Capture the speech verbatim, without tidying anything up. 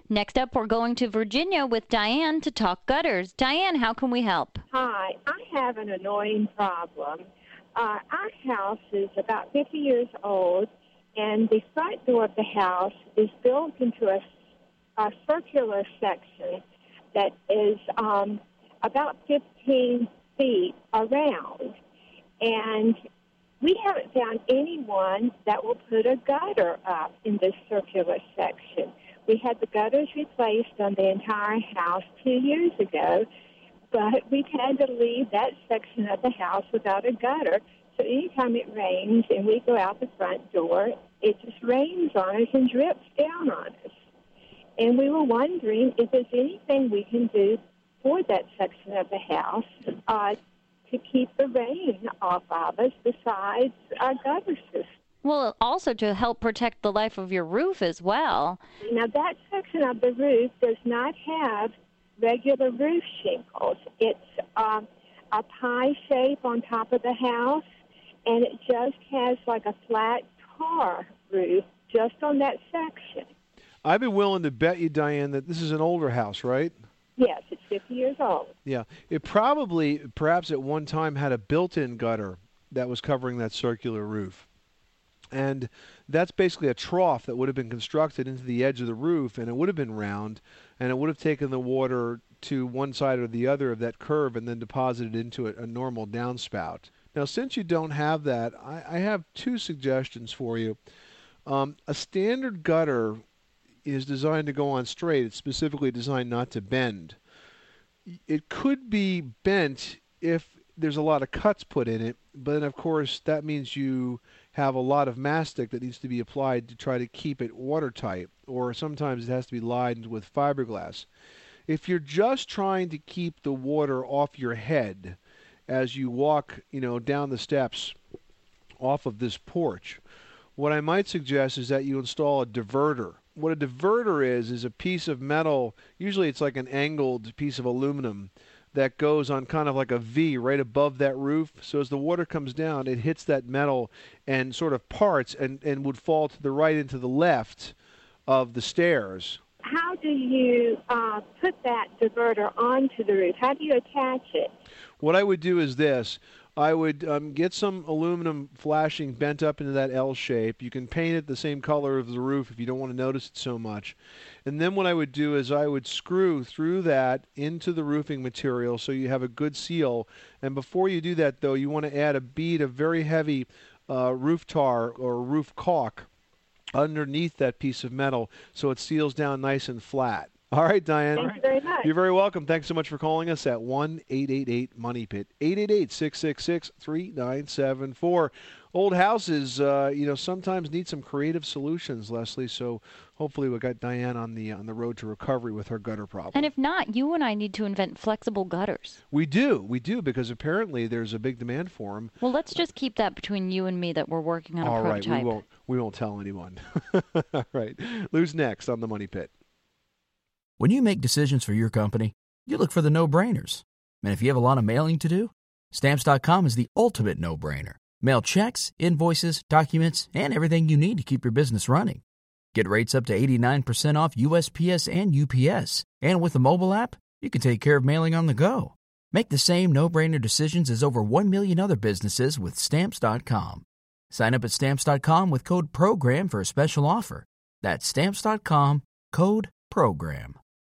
Next up, we're going to Virginia with Diane to talk gutters. Diane, how can we help? Hi, I have an annoying problem. Uh, our house is about fifty years old, and the front door of the house is built into a, a circular section that is um, about fifteen feet around. And we haven't found anyone that will put a gutter up in this circular section. We had the gutters replaced on the entire house two years ago, but we've had to leave that section of the house without a gutter. So anytime it rains and we go out the front door, it just rains on us and drips down on us. And we were wondering if there's anything we can do for that section of the house uh, to keep the rain off of us besides our gutter system. Well, also to help protect the life of your roof as well. Now, that section of the roof does not have regular roof shingles. It's um, a pie shape on top of the house, and it just has like a flat tar roof just on that section. I'd be willing to bet you, Diane, that this is an older house, right? Yes, it's fifty years old. Yeah. It probably, perhaps at one time, had a built-in gutter that was covering that circular roof. And that's basically a trough that would have been constructed into the edge of the roof, and it would have been round, and it would have taken the water to one side or the other of that curve and then deposited into a, a normal downspout. Now, since you don't have that, I, I have two suggestions for you. Um, a standard gutter is designed to go on straight. It's specifically designed not to bend. It could be bent if there's a lot of cuts put in it, but then, of course, that means you have a lot of mastic that needs to be applied to try to keep it watertight, or sometimes it has to be lined with fiberglass. If you're just trying to keep the water off your head as you walk, you know, down the steps off of this porch, what I might suggest is that you install a diverter. What a diverter is is a piece of metal, usually it's like an angled piece of aluminum, that goes on kind of like a V right above that roof. So as the water comes down, it hits that metal and sort of parts and, and would fall to the right and to the left of the stairs. How do you uh, put that diverter onto the roof? How do you attach it? What I would do is this. I would um, get some aluminum flashing bent up into that L shape. You can paint it the same color of the roof if you don't want to notice it so much. And then what I would do is I would screw through that into the roofing material so you have a good seal. And before you do that, though, you want to add a bead of very heavy uh, roof tar or roof caulk underneath that piece of metal so it seals down nice and flat. All right, Diane. Thank you very much. You're very welcome. Thanks so much for calling us at one eight eight eight money pit, eight eight eight, six six six, three nine seven four. Old houses, uh, you know, sometimes need some creative solutions, Leslie, so hopefully we got Diane on the on the road to recovery with her gutter problem. And if not, you and I need to invent flexible gutters. We do. We do, because apparently there's a big demand for them. Well, let's just keep that between you and me that we're working on a All prototype. right, we won't, we won't tell anyone. All right. Lou's next on the Money Pit. When you make decisions for your company, you look for the no-brainers. And if you have a lot of mailing to do, Stamps dot com is the ultimate no-brainer. Mail checks, invoices, documents, and everything you need to keep your business running. Get rates up to eighty-nine percent off U S P S and U P S. And with the mobile app, you can take care of mailing on the go. Make the same no-brainer decisions as over one million other businesses with Stamps dot com. Sign up at Stamps dot com with code PROGRAM for a special offer. That's Stamps dot com, code PROGRAM.